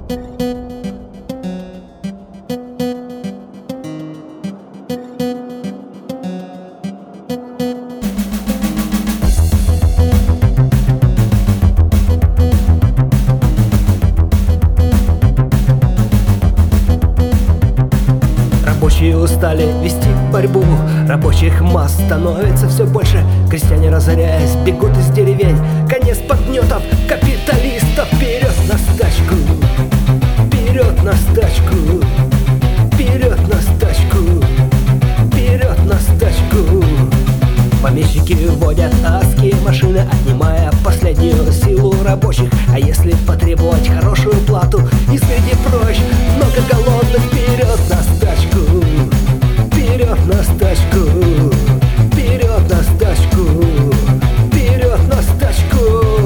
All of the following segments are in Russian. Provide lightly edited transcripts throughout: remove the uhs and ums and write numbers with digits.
Рабочие устали вести борьбу, рабочих масс становится все больше. Крестьяне, разоряясь, бегут из деревень. Конец подгнетов капиталистов. Вперед на стачку, вперед на стачку, вперед на стачку, вперед на стачку. Помещики водят адские машины, отнимая последнюю силу рабочих. А если потребовать хорошую плату и среди прочих много голодных, вперед на стачку, вперед на стачку, вперед на стачку, вперед на стачку.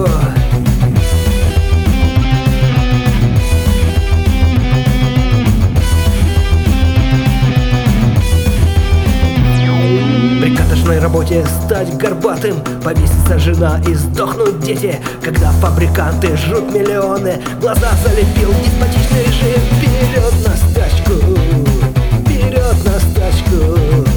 При каторжной работе стать горбатым, повесится жена и сдохнут дети. Когда фабриканты жрут миллионы, глаза залепил деспотичный режим. Вперед на стачку, вперед на стачку,